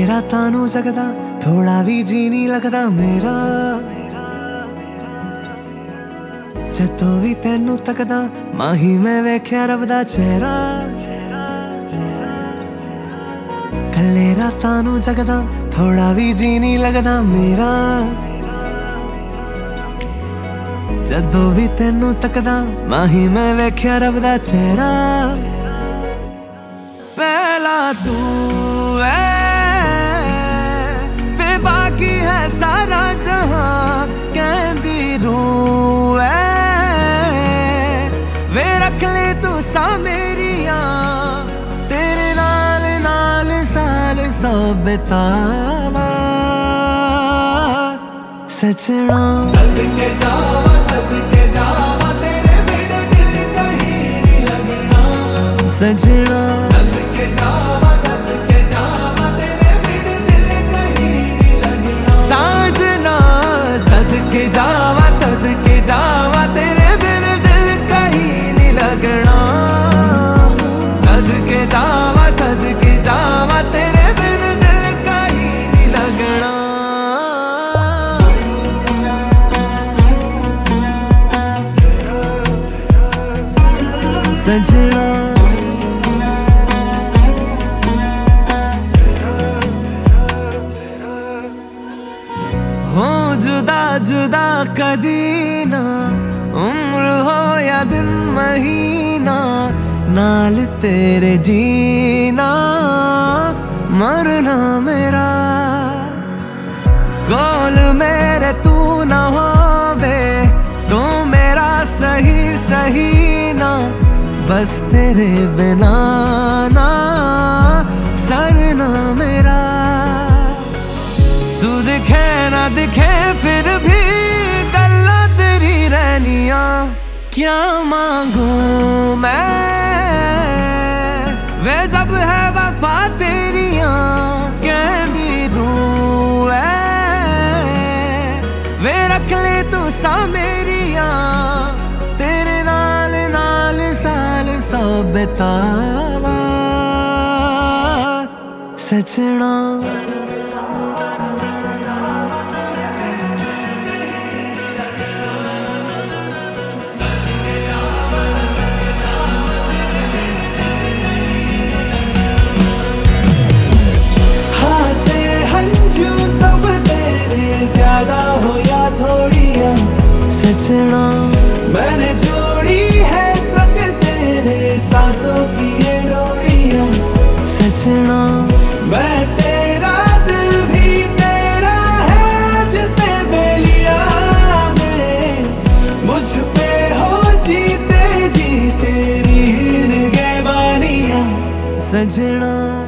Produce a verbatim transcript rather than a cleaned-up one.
रातां नूं जगदा थोड़ा भी जी नहीं लगदा मेरा। जदों भी तैनू तकदा माही मैं वेख्या रब दा चेहरा। कल्ले रातां नूं जगदा थोड़ा भी जी नहीं लगदा मेरा। जदों भी तैनू तकदा माही मैं वेख्या रब दा चेहरा। पहला तू है ते बाकी है सारा जहां। कहंदी रूह है वे रख ले तू सा मेरिया। तेरे नाल नाल साल सौ बितावा सजना। सदके जावा सदके जावा तेरे बिना दिल कहीं नहीं लगना। सजना सदके जावा सदके जावा तेरे बिना दिल कहीं नहीं लगना। साजना सदके जावा सदके जावा तेरे बिन दिल कहीं नहीं लगना। सदके जावा सदके जावा तेरे बिन दिल कहीं नहीं लगना। सजना हो जुदा जुदा कदी ना उम्र हो या दिन महीना। नाल तेरे जीना मरना मेरा। कोल मेरे तू ना होवे तू मेरा सही सही ना। बस तेरे बिना ना सरना मेरा। तू दिखे ना दिखे फिर भी गल्ला तेरी रहनिया। क्या मांगू मैं वे जब है वफा तेरिया। कहंदी रूह है वे रख ले तू सा मेरिया। तेरे नाल नाल साल सौ बितावा सजना। ज्यादा हो या थोड़िया सजना मैंने जोड़ी है संग तेरे सांसों की ये डोरियां। सजना मैं तेरा दिल भी तेरा है जिसे बेलिया में। मुझ पे हो जीते जी तेरी निगहबानियां। सजना।